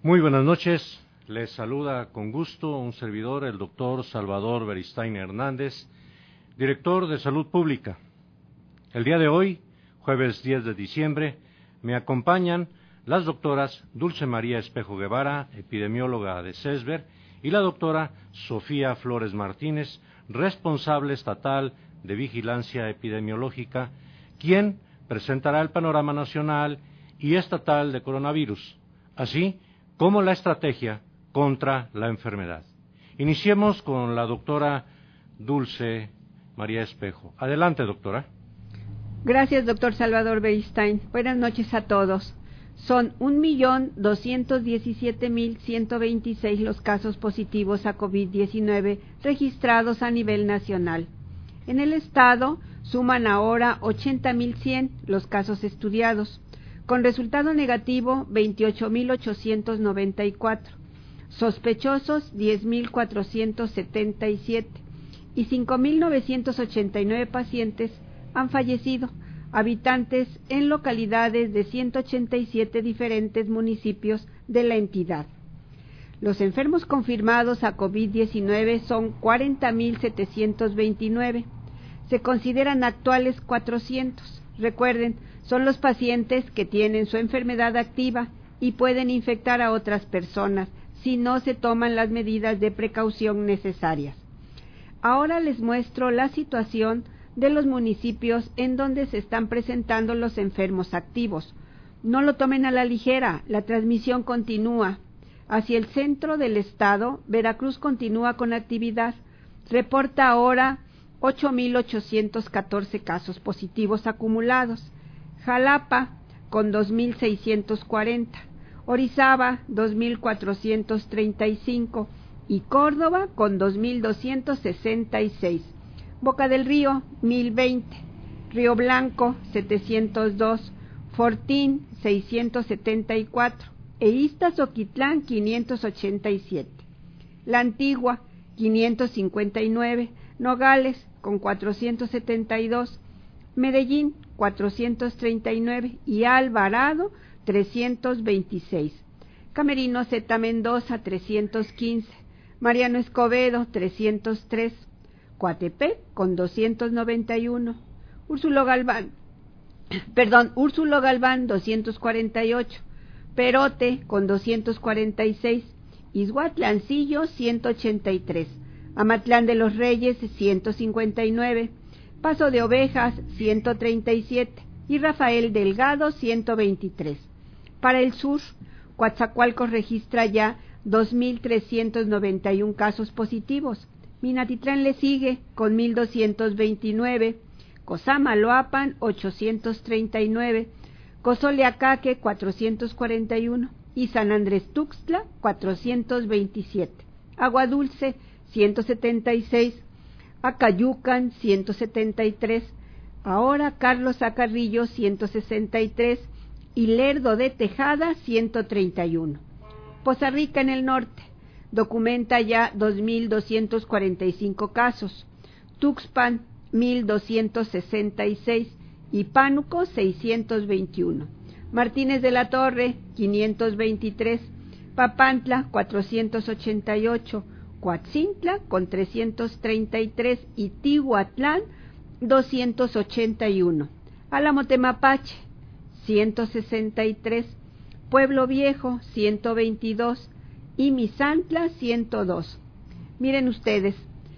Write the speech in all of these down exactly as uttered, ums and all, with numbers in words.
Muy buenas noches, les saluda con gusto un servidor, el doctor Salvador Beristain Hernández, director de Salud Pública. El día de hoy, jueves diez de diciembre, me acompañan las doctoras Dulce María Espejo Guevara, epidemióloga de CESBER, y la doctora Sofía Flores Martínez, responsable estatal de Vigilancia Epidemiológica, quien presentará el panorama nacional y estatal de coronavirus, así como la estrategia contra la enfermedad. Iniciemos con la doctora Dulce María Espejo. Adelante, doctora. Gracias, doctor Salvador Beristain. Buenas noches a todos. Son un millón doscientos diecisiete mil ciento veintiséis los casos positivos a COVID diecinueve registrados a nivel nacional. En el estado suman ahora ochenta mil cien los casos estudiados, con resultado negativo veintiocho mil ochocientos noventa y cuatro, sospechosos diez mil cuatrocientos setenta y siete y cinco mil novecientos ochenta y nueve pacientes han fallecido, habitantes en localidades de ciento ochenta y siete diferentes municipios de la entidad. Los enfermos confirmados a COVID diecinueve son cuarenta mil setecientos veintinueve. Se consideran actuales cuatrocientos. Recuerden, son los pacientes que tienen su enfermedad activa y pueden infectar a otras personas si no se toman las medidas de precaución necesarias. Ahora les muestro la situación de los municipios en donde se están presentando los enfermos activos. No lo tomen a la ligera, la transmisión continúa. Hacia el centro del estado, Veracruz continúa con actividad. Reporta ahora ocho mil ochocientos catorce casos positivos acumulados. Jalapa con dos mil seiscientos cuarenta, Orizaba dos mil cuatrocientos treinta y cinco y Córdoba con dos mil doscientos sesenta y seis. Boca del Río mil veinte, Río Blanco setecientos dos, Fortín seiscientos setenta y cuatro e Iztazoquitlán quinientos ochenta y siete. La Antigua quinientos cincuenta y nueve, Nogales con cuatrocientos setenta y dos, Medellín cuatrocientos treinta y nueve y Alvarado trescientos veintiséis. Camerino Z Mendoza trescientos quince, Mariano Escobedo trescientos tres, Coatepec con doscientos noventa y uno, Úrsulo Galván, perdón, Úrsulo Galván doscientos cuarenta y ocho, Perote con doscientos cuarenta y seis, Izhuatlancillo ciento ochenta y tres, Amatlán de los Reyes ciento cincuenta y nueve, Paso de Ovejas ciento treinta y siete y Rafael Delgado ciento veintitrés. Para el sur, Coatzacoalcos registra ya dos mil trescientos noventa y uno casos positivos. Minatitlán le sigue con mil doscientos veintinueve, Cosamaloapan ochocientos treinta y nueve, Cozoleacaque cuatrocientos cuarenta y uno y San Andrés Tuxtla cuatrocientos veintisiete. Agua Dulce ciento setenta y seis, Acayucan ciento setenta y tres, ahora Carlos Acarrillo ciento sesenta y tres y Lerdo de Tejada ciento treinta y uno. Poza Rica en el norte documenta ya dos mil doscientos cuarenta y cinco casos, Tuxpan mil doscientos sesenta y seis y Pánuco seiscientos veintiuno, Martínez de la Torre quinientos veintitrés, Papantla cuatrocientos ochenta y ocho, Coatzintla con trescientos treinta y tres y Tihuatlán doscientos ochenta y uno, Álamo Temapache ciento sesenta y tres, Pueblo Viejo ciento veintidós y Misantla ciento dos. Miren ustedes,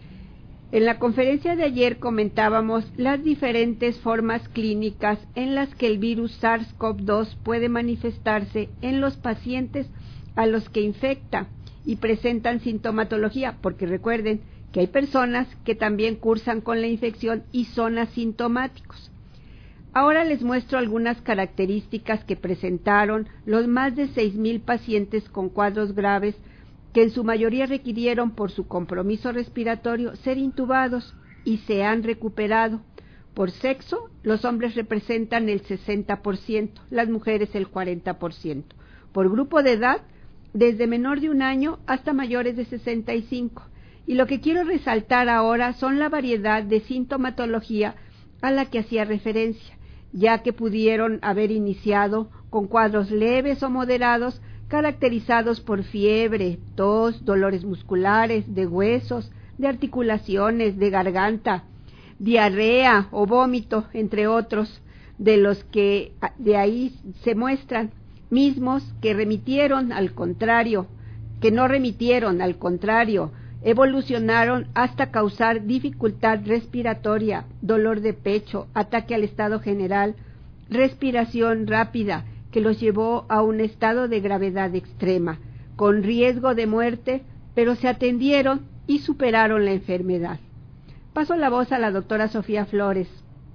en la conferencia de ayer comentábamos las diferentes formas clínicas en las que el virus SARS-CoV dos puede manifestarse en los pacientes a los que infecta y presentan sintomatología, porque recuerden que hay personas que también cursan con la infección y son asintomáticos. Ahora les muestro algunas características que presentaron los más de seis mil pacientes con cuadros graves que en su mayoría requirieron por su compromiso respiratorio ser intubados y se han recuperado. Por sexo, los hombres representan el sesenta por ciento, las mujeres el cuarenta por ciento. Por grupo de edad, desde menor de un año hasta mayores de sesenta y cinco. Y lo que quiero resaltar ahora son la variedad de sintomatología a la que hacía referencia, ya que pudieron haber iniciado con cuadros leves o moderados, caracterizados por fiebre, tos, dolores musculares, de huesos, de articulaciones, de garganta, diarrea o vómito, entre otros, de los que de ahí se muestran, mismos que remitieron al contrario, que no remitieron al contrario, evolucionaron hasta causar dificultad respiratoria, dolor de pecho, ataque al estado general, respiración rápida, que los llevó a un estado de gravedad extrema, con riesgo de muerte, pero se atendieron y superaron la enfermedad. Paso la voz a la doctora Sofía Flores.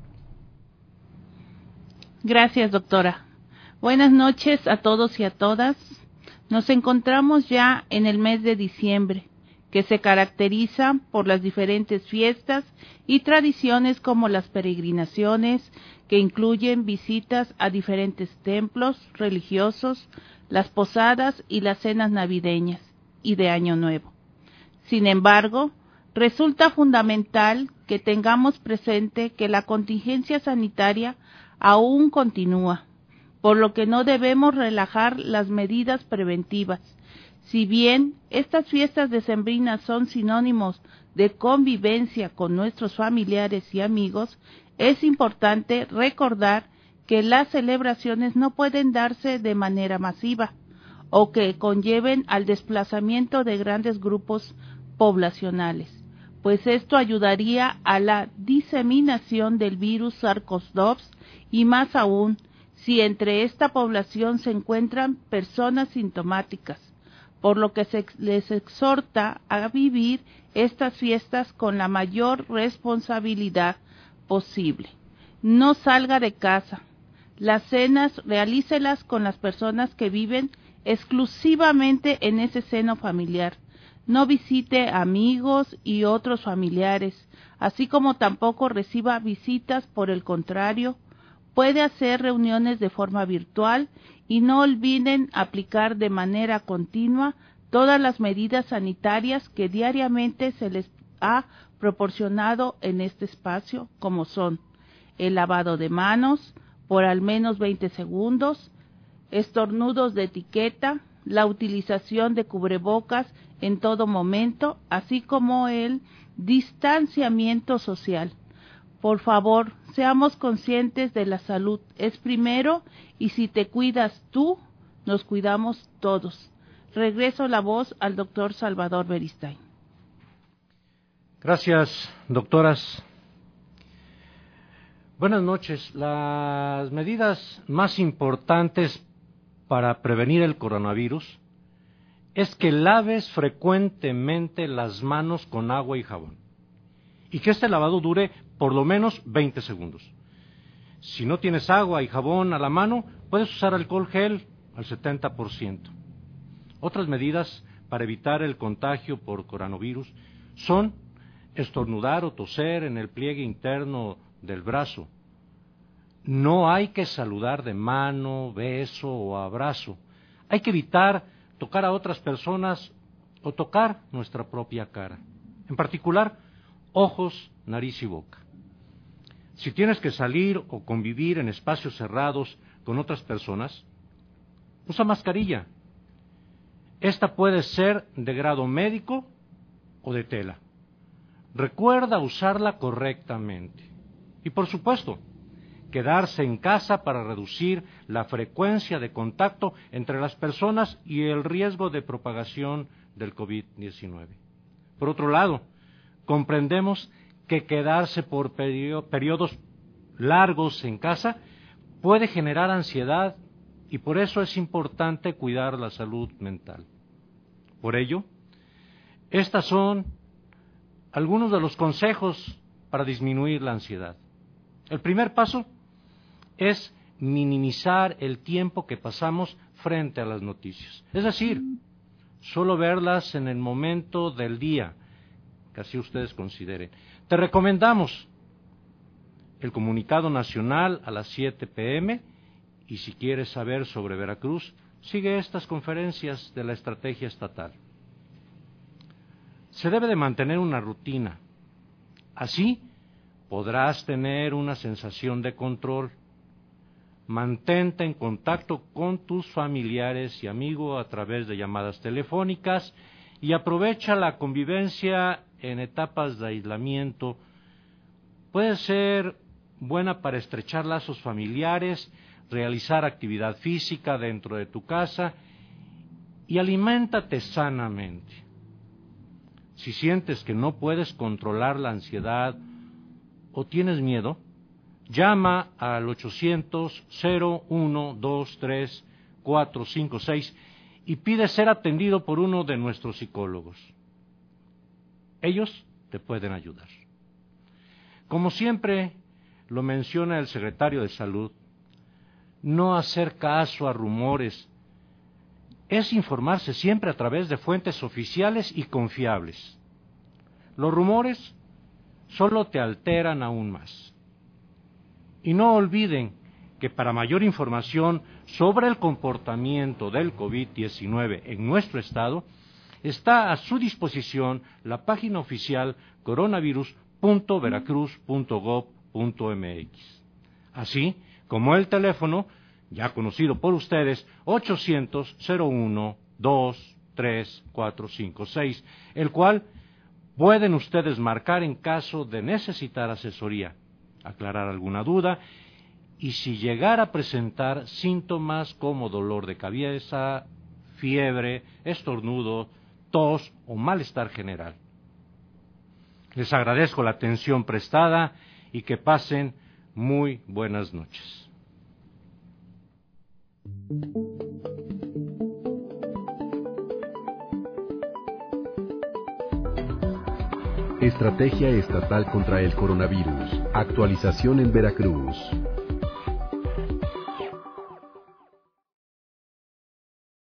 Gracias, doctora. Buenas noches a todos y a todas. Nos encontramos ya en el mes de diciembre, que se caracteriza por las diferentes fiestas y tradiciones como las peregrinaciones, que incluyen visitas a diferentes templos religiosos, las posadas y las cenas navideñas y de Año Nuevo. Sin embargo, resulta fundamental que tengamos presente que la contingencia sanitaria aún continúa, por lo que no debemos relajar las medidas preventivas. Si bien estas fiestas decembrinas son sinónimos de convivencia con nuestros familiares y amigos, es importante recordar que las celebraciones no pueden darse de manera masiva o que conlleven al desplazamiento de grandes grupos poblacionales, pues esto ayudaría a la diseminación del virus SARS-CoV dos y más aún si entre esta población se encuentran personas sintomáticas, por lo que se les exhorta a vivir estas fiestas con la mayor responsabilidad posible. No salga de casa. Las cenas realícelas con las personas que viven exclusivamente en ese seno familiar. No visite amigos y otros familiares, así como tampoco reciba visitas. Por el contrario, puede hacer reuniones de forma virtual y no olviden aplicar de manera continua todas las medidas sanitarias que diariamente se les ha proporcionado en este espacio, como son el lavado de manos por al menos veinte segundos, estornudos de etiqueta, la utilización de cubrebocas en todo momento, así como el distanciamiento social. Por favor, seamos conscientes de la salud. Es primero, y si te cuidas tú, nos cuidamos todos. Regreso la voz al doctor Salvador Beristain. Gracias, doctoras. Buenas noches. Las medidas más importantes para prevenir el coronavirus es que laves frecuentemente las manos con agua y jabón y que este lavado dure por lo menos veinte segundos. Si no tienes agua y jabón a la mano, puedes usar alcohol gel al setenta por ciento. Otras medidas para evitar el contagio por coronavirus son estornudar o toser en el pliegue interno del brazo. No hay que saludar de mano, beso o abrazo. Hay que evitar tocar a otras personas o tocar nuestra propia cara. En particular, ojos, nariz y boca. Si tienes que salir o convivir en espacios cerrados con otras personas, usa mascarilla. Esta puede ser de grado médico o de tela. Recuerda usarla correctamente. Y por supuesto, quedarse en casa para reducir la frecuencia de contacto entre las personas y el riesgo de propagación del COVID diecinueve. Por otro lado, comprendemos que quedarse por periodos largos en casa puede generar ansiedad y por eso es importante cuidar la salud mental. Por ello, estas son algunos de los consejos para disminuir la ansiedad. El primer paso es minimizar el tiempo que pasamos frente a las noticias. Es decir, solo verlas en el momento del día, que así ustedes consideren. Te recomendamos el comunicado nacional a las siete pe eme y si quieres saber sobre Veracruz, sigue estas conferencias de la estrategia estatal. Se debe de mantener una rutina. Así podrás tener una sensación de control. mantente en contacto con tus familiares y amigos a través de llamadas telefónicas y aprovecha la convivencia en etapas de aislamiento. Puede ser buena para estrechar lazos familiares, realizar actividad física dentro de tu casa y aliméntate sanamente. Si sientes que no puedes controlar la ansiedad o tienes miedo, llama al ochocientos, cero uno, dos tres, cuatro cinco seis y pide ser atendido por uno de nuestros psicólogos. Ellos te pueden ayudar. Como siempre lo menciona el secretario de Salud, no hacer caso a rumores es informarse siempre a través de fuentes oficiales y confiables. Los rumores solo te alteran aún más. Y no olviden que para mayor información sobre el comportamiento del COVID diecinueve en nuestro estado, está a su disposición la página oficial coronavirus punto veracruz punto gob punto mx, así como el teléfono, ya conocido por ustedes, ochocientos, cero uno, dos tres, cuatro cinco seis, el cual pueden ustedes marcar en caso de necesitar asesoría, aclarar alguna duda, y si llegara a presentar síntomas como dolor de cabeza, fiebre, estornudo, tos o malestar general. Les agradezco la atención prestada y que pasen muy buenas noches. Estrategia Estatal contra el Coronavirus. Actualización en Veracruz.